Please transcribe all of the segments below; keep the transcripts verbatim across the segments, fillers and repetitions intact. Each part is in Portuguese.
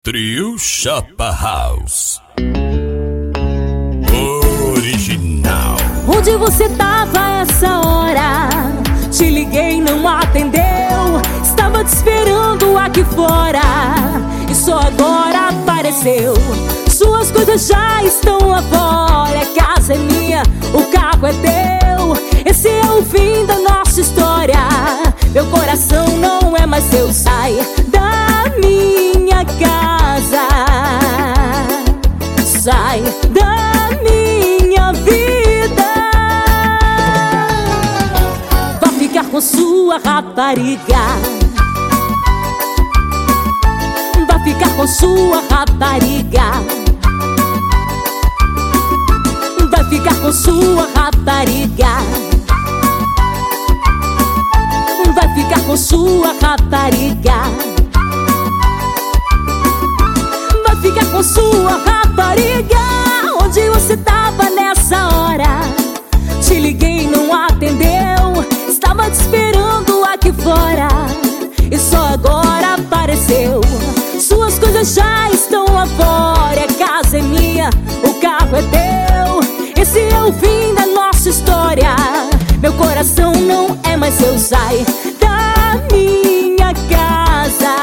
Trio Chapa House Original. Onde você tava essa hora? Te liguei, não atendeu. Estava te esperando aqui fora e só agora apareceu. Suas coisas já estão lá fora. A casa é minha, o carro é teu. Esse é o fim da nossa história. Meu coração não é mais seu. Sai da minha casa, sai da minha vida. Vai ficar com sua rapariga, vai ficar com sua rapariga, vai ficar com sua rapariga, vai ficar com sua rapariga, vai ficar com sua rapariga. Onde você tava nessa hora? Te liguei, não atendeu. Estava te esperando aqui fora e só agora apareceu. Suas coisas já estão lá fora. A casa é minha, o carro é teu. Esse é o fim da nossa história. Meu coração não é mais seu. Sai da minha casa,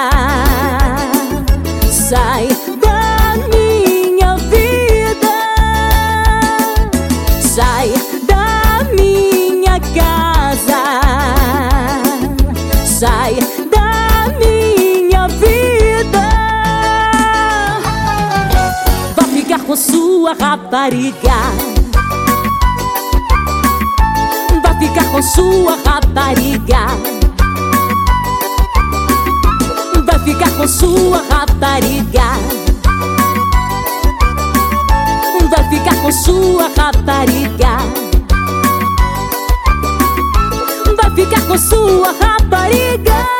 sai da minha vida, sai da minha casa, sai da minha vida. Vai ficar com sua rapariga, vai ficar com sua rapariga, vai ficar com sua rapariga, vai ficar com sua rapariga, vai ficar com sua rapariga.